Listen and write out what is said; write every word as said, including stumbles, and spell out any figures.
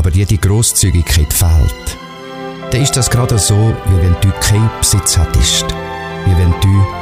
aber dir die Grosszügigkeit fehlt, dann ist das gerade so, wie wenn du keinen Besitz hättest, wie wenn du